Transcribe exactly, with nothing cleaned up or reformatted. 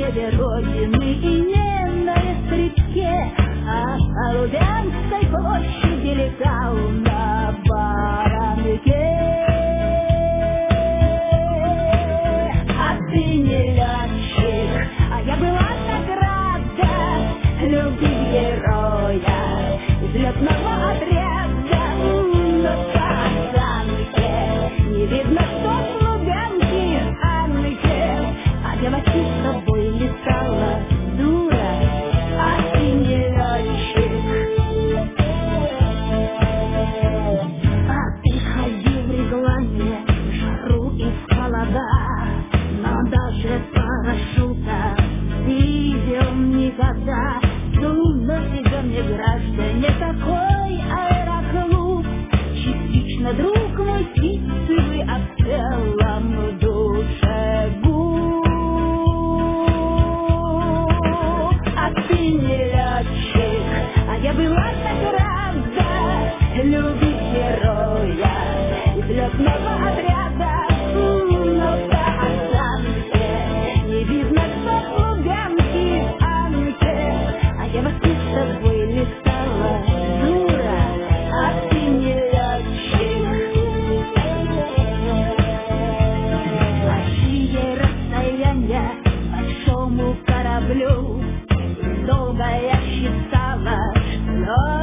небе Родины и не на Стрельце, а о Лубянской площади летал на Баранке. А ты не летчик, а я была так рада любить героя из летного отряда. Но по осанке не видно, что с Лубянки Аннке, а девочки с тобой летала, дура, а ты не летчик. А ты ходил в реглане, в жару и в холода, но даже парашюта видел никогда. Думайте, мне граждане, такой аэроклуб, частично друг мой ситцевый, а в целом в душе губ. А ты не летчик, а я была так рада любить героя из летного отряда. Но по осанке не видно, что в Лубянке Анке, а я вас с тобой летала, дура, а ты не летчик. Большие расстояния большому кораблю, долго я считала, что